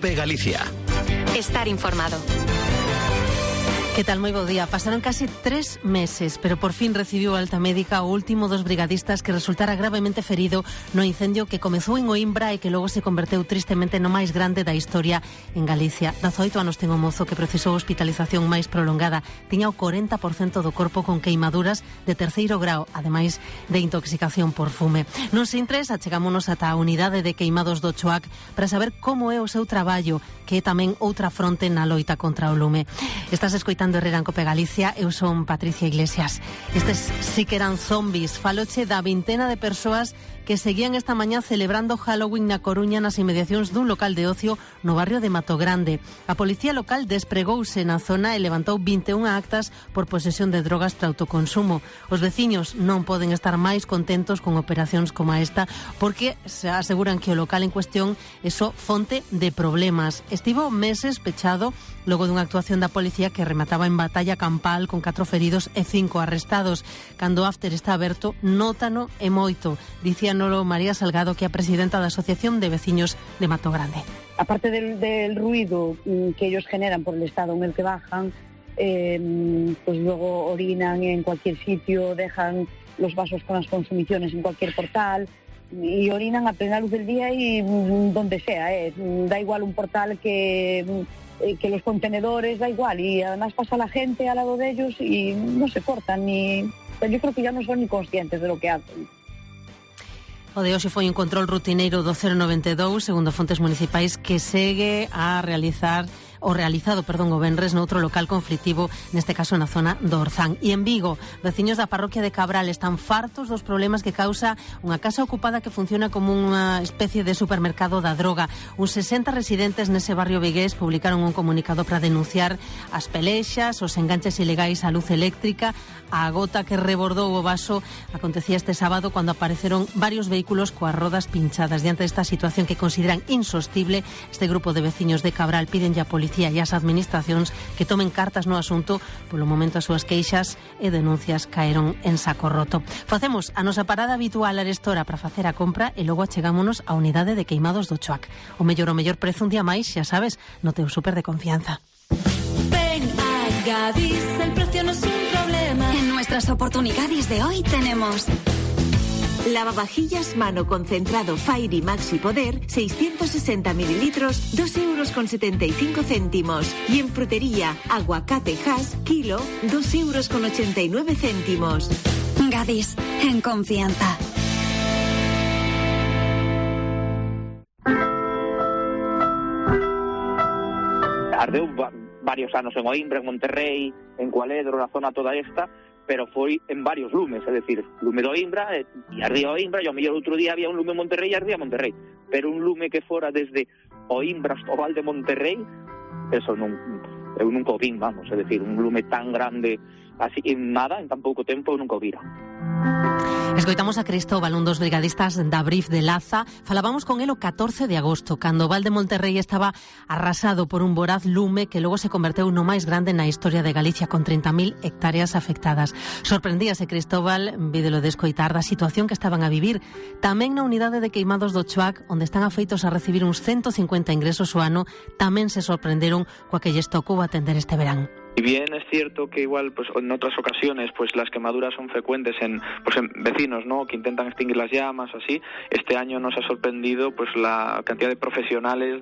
COPE Galicia. Estar informado. Que tal? Moi bo día. Pasaron casi 3 meses, pero por fin recibiu alta médica o último dos brigadistas que resultara gravemente ferido no incendio que comezou en Oimbra e que logo se converteu tristemente no máis grande da historia en Galicia. 18 anos ten o mozo que precisou hospitalización máis prolongada. Tiña o 40% do corpo con queimaduras de terceiro grao, ademais de intoxicación por fume. Nos intres, achegámonos ata a unidade de queimados do Choac para saber como é o seu traballo, que é tamén outra fronte na loita contra o lume. Estás escoitando Herrera en COPE Galicia, eu son Patricia Iglesias. Estes sí que eran zombies. Faloche da vintena de persoas que seguían esta mañá celebrando Halloween na Coruña nas inmediacións dun local de ocio no barrio de Matogrande. A policía local despregouse na zona e levantou 21 actas por posesión de drogas para autoconsumo. Os veciños non poden estar máis contentos con operacións como esta porque se aseguran que o local en cuestión é só fonte de problemas. Estivo meses pechado logo dunha actuación da policía que remataba en batalla campal con 4 feridos e 5 arrestados. Cando o after está aberto, nótano e moito, dicía Nolo María Salgado, que é a presidenta da Asociación de Veciños de Matogrande. Aparte del ruido que ellos generan por el estado en el que bajan, pues luego orinan en cualquier sitio, dejan los vasos con las consumiciones en cualquier portal y orinan a plena luz del día y donde sea, da igual un portal que los contenedores, da igual, y además pasa la gente al lado de ellos y no se cortan ni... Yo creo que ya no son ni conscientes de lo que hacen. O de hoxe foi un control rutineiro do 092, segundo fontes municipais, que segue a realizado o venres noutro local conflictivo, neste caso na zona do Orzán. E en Vigo, veciños da parroquia de Cabral están fartos dos problemas que causa unha casa ocupada que funciona como unha especie de supermercado da droga. Uns 60 residentes nese barrio vigués publicaron un comunicado para denunciar as pelexas, os enganches ilegais á luz eléctrica. A gota que rebordou o vaso acontecía este sábado cando apareceron varios vehículos coas rodas pinchadas. Diante desta situación que consideran insostible, este grupo de veciños de Cabral piden a policía e as administracións que tomen cartas no asunto. Polo momento as súas queixas e denuncias caeron en saco roto. Facemos a nosa parada habitual a arestora para facer a compra e logo achegámonos á unidade de queimados do Choac. O mellor prezo un día máis, xa sabes, no teu súper de confianza. Ven a Gadis, el precio no es un problema. En nuestras oportunidades de hoy tenemos lavavajillas mano concentrado Fairy Maxi Poder 660 mililitros, 2,75 €. Y en frutería, aguacate Hass, kilo, 2,89 €. Gadis, en confianza. Ardeu varios anos en Oimbra, en Monterrey, en Cualedro, na zona toda esta, pero foi en varios lumes, é dicir, lume de Oimbra e ardía Oimbra, e ao mellor outro día había un lume en Monterrey e ardía Monterrey, pero un lume que fora desde Oimbra hasta o Val de Monterrey, eso eu nunca o vin, vamos, é dicir, un lume tan grande así en nada, en tan pouco tempo, eu nunca o vira. Escoitamos a Cristóbal, un dos brigadistas da Brif de Laza. Falábamos con él o 14 de agosto, cando o Val de Monterrey estaba arrasado por un voraz lume que logo se converteu no máis grande na historia de Galicia, con 30.000 hectáreas afectadas. Sorprendíase Cristóbal, vídelo de escoitar, da situación que estaban a vivir. Tamén na unidade de queimados do Choac, onde están afeitos a recibir uns 150 ingresos ao ano, tamén se sorprenderon coa que lles tocou atender este verán. Y bien es cierto que igual pues en otras ocasiones pues las quemaduras son frecuentes en vecinos, ¿no?, que intentan extinguir las llamas o así. Este año nos ha sorprendido pues la cantidad de profesionales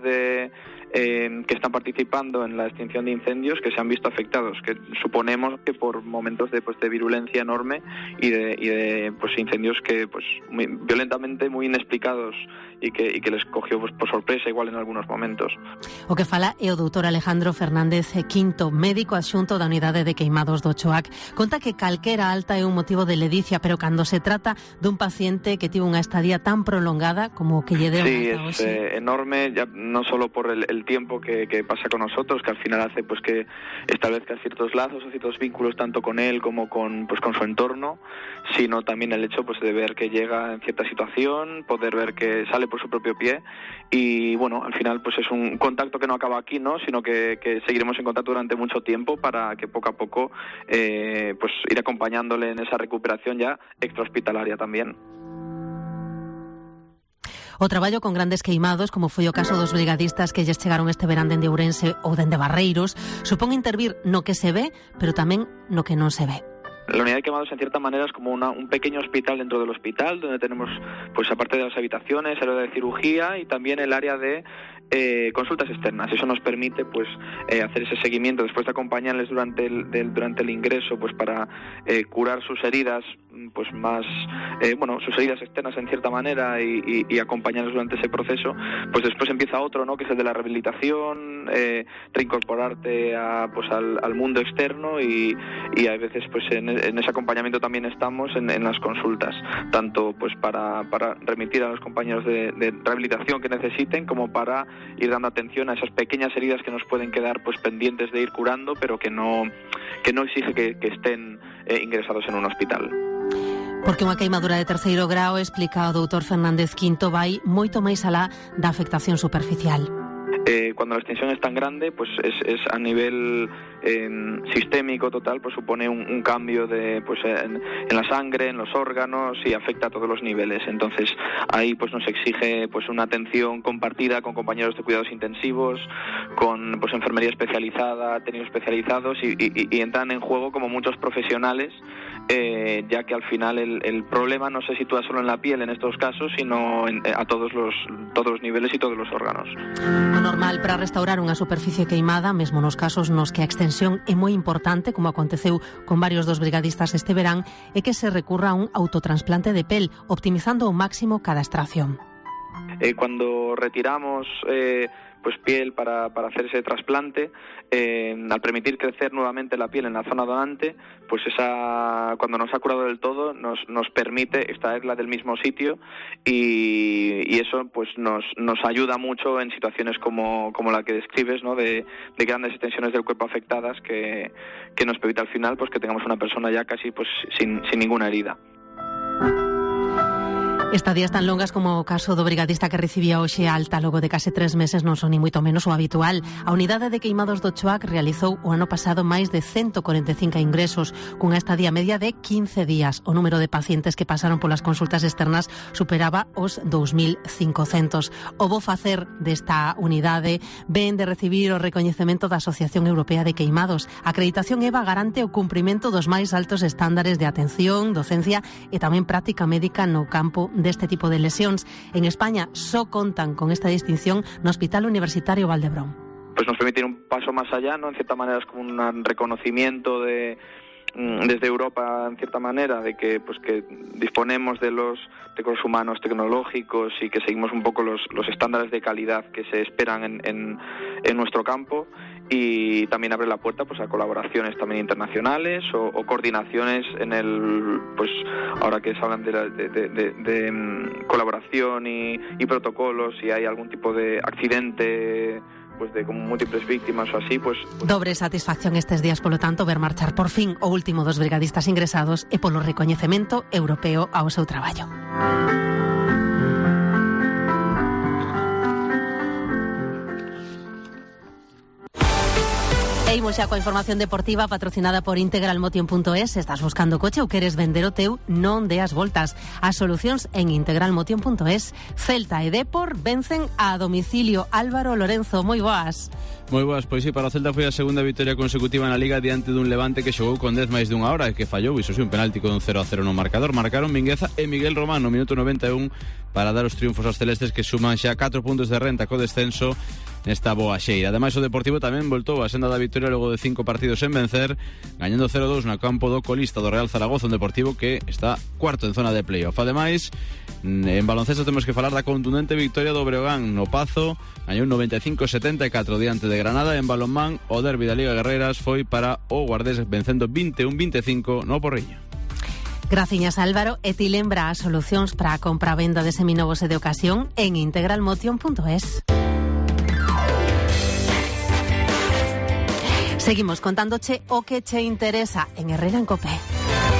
que están participando en la extinción de incendios que se han visto afectados, que suponemos que por momentos de virulencia enorme y de incendios que muy violentamente, muy inexplicados y que les cogió por sorpresa igual en algunos momentos. O que fala é o doutor Alejandro Fernández Quinto, médico adxunto da unidade de queimados do Choac. Conta que calquera alta é un motivo de ledicia, pero cando se trata dun paciente que tivo unha estadía tan prolongada como que lle deu una alta. Sí, es enorme, ya no solo por el tiempo que pasa con nosotros, que al final hace que establezca ciertos lazos o ciertos vínculos tanto con él como con su entorno, sino también el hecho de ver que llega en cierta situación, poder ver que sale por su propio pie y bueno, al final es un contacto que no acaba aquí, ¿no?, sino que seguiremos en contacto durante mucho tiempo para que poco a poco ir acompañándole en esa recuperación ya extrahospitalaria también. O traballo con grandes queimados, como foi o caso dos brigadistas que lles chegaron este verán dende Ourense ou dende Barreiros, supón intervir no que se ve, pero tamén no que non se ve. La unidad de quemados, en cierta manera, es como un pequeño hospital dentro del hospital, donde tenemos, pues aparte de las habitaciones, el área de cirugía y también el área de consultas externas. Eso nos permite, pues, hacer ese seguimiento, después de acompañarles durante el ingreso, pues, para curar sus heridas, pues, más, sus heridas externas, en cierta manera, y acompañarles durante ese proceso. Pues después empieza otro, ¿no?, que es el de la rehabilitación, reincorporarte al mundo externo, y a veces, pues, en ese acompañamiento también estamos en las consultas, tanto, pues, para remitir a los compañeros de rehabilitación que necesiten, como para ir dando atención a esas pequeñas heridas que nos pueden quedar, pues, pendientes de ir curando, pero que no exige que estén ingresados en un hospital. Porque unha queimadura de terceiro grao, explica o doutor Fernández Quinto, vai moito máis alá da afectación superficial. Cuando la extensión es tan grande, pues es a nivel sistémico total, pues supone un cambio en la sangre, en los órganos, y afecta a todos los niveles. Entonces ahí, pues, nos exige, pues, una atención compartida con compañeros de cuidados intensivos, con, pues, enfermería especializada, técnicos especializados, y entran en juego como muchos profesionales, ya que al final el problema no se sitúa solo en la piel en estos casos, sino a todos los niveles y todos los órganos. O normal para restaurar unha superficie queimada, mesmo nos casos nos que a extensión é moi importante, como aconteceu con varios dos brigadistas este verán, é que se recurra a un autotransplante de pel, optimizando ao máximo cada extracción. Cuando retiramos pues piel para hacer ese trasplante, al permitir crecer nuevamente la piel en la zona donante, pues cuando nos ha curado del todo, nos permite extraerla del mismo sitio, y eso, pues, nos ayuda mucho en situaciones como la que describes, ¿no?, de grandes extensiones del cuerpo afectadas, que nos permite al final, pues, que tengamos una persona ya casi, pues, sin ninguna herida. Estadías tan longas como o caso do brigadista que recibía hoxe alta logo de case 3 meses non son ni moito menos o habitual. A unidade de queimados do Choac realizou o ano pasado máis de 145 ingresos, cunha estadía media de 15 días. O número de pacientes que pasaron polas consultas externas superaba os 2.500. O bo facer desta unidade ven de recibir o recoñecemento da Asociación Europea de Queimados. A acreditación EVA garante o cumprimento dos máis altos estándares de atención, docencia e tamén práctica médica no campo deste tipo de lesións. En España só contan con esta distinción no Hospital Universitario Valdebrón. Pues nos permite ir un paso más allá, ¿no? En cierta manera es como un reconocimiento desde Europa, en cierta manera, de que, pues, que disponemos de los recursos humanos tecnológicos y que seguimos un poco los estándares de calidad que se esperan en nuestro campo, y también abre la puerta, pues, a colaboraciones también internacionales o coordinaciones pues ahora que se hablan de colaboración y protocolos, si hay algún tipo de accidente, pues, de como múltiples víctimas o así, pues... Dobre satisfacción estes días, polo tanto, ver marchar por fin o último dos brigadistas ingresados e polo recoñecemento europeo ao seu traballo. Imos xa coa información deportiva patrocinada por integralmotion.es. Estás buscando coche ou queres vender o teu? Non deas voltas. As solucións en integralmotion.es. Celta e Depor vencen a domicilio. Álvaro Lorenzo, moi boas. Moi boas, pois sí, para o Celta foi a segunda vitoria consecutiva na Liga diante dun Levante que xogou con 10 máis dunha hora e que fallou, iso sí, un penalti con un 0-0 no marcador. Marcaron Mingueza e Miguel Román no minuto 91 para dar os triunfos aos celestes, que suman xa 4 puntos de renta co descenso nesta boa xeira. Ademais, o Deportivo tamén voltou a senda da vitoria logo de 5 partidos en vencer, gañando 0-2 no campo do colista do Real Zaragoza, un Deportivo que está cuarto en zona de playoff. Ademais, en baloncesto temos que falar da contundente victoria do Breogán no Pazo, gañou 95-74 diante de Granada. En balonmán, o derbi da Liga Guerreiras foi para o Guardés, vencendo 21-25 no Porriño. Graciñas, Álvaro. E ti lembra as solucións para a compra venda de seminovos e de ocasión en integralmotion.es. Seguimos contándoche o que che interesa en Herrera en Cope.